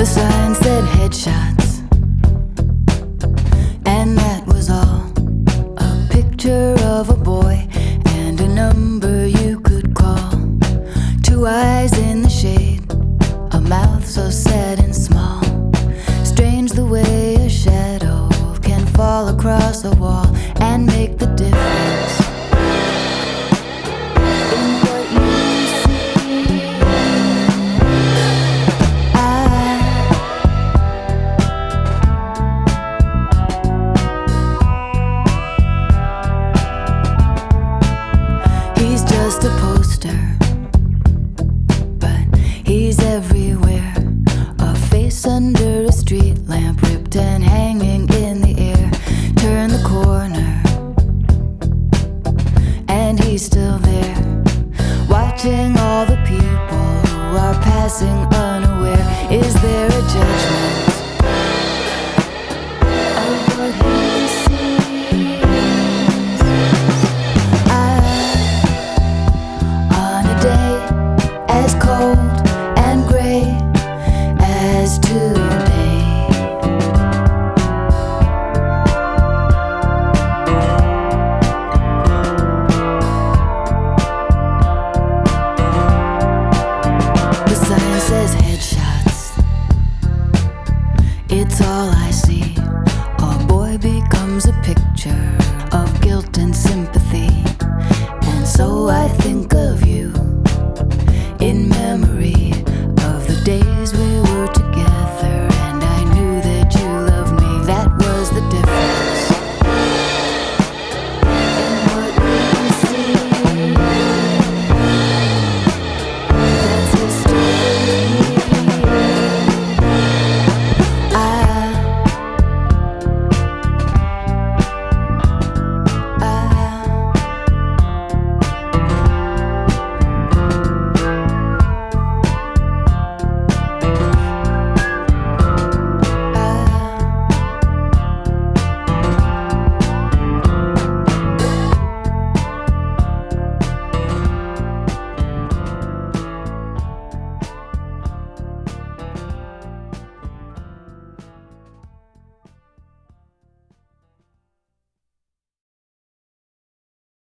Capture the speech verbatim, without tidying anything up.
The sign said headshots, and that was all. A picture of a boy and a number you could call. Two eyes in the shade, a mouth so sad and small. Strange the way a shadow can fall across a wall and make the difference in what you see. I, he's just a poster, but he's everywhere. A face under a street lamp, ripped and hanging in the air. Turn the corner, and he's still there, watching all the people who are passing unaware. Is there a judgment of what he sees? I, on a day as cold and gray as today, the sign says headshots. It's all I see. A boy becomes a picture.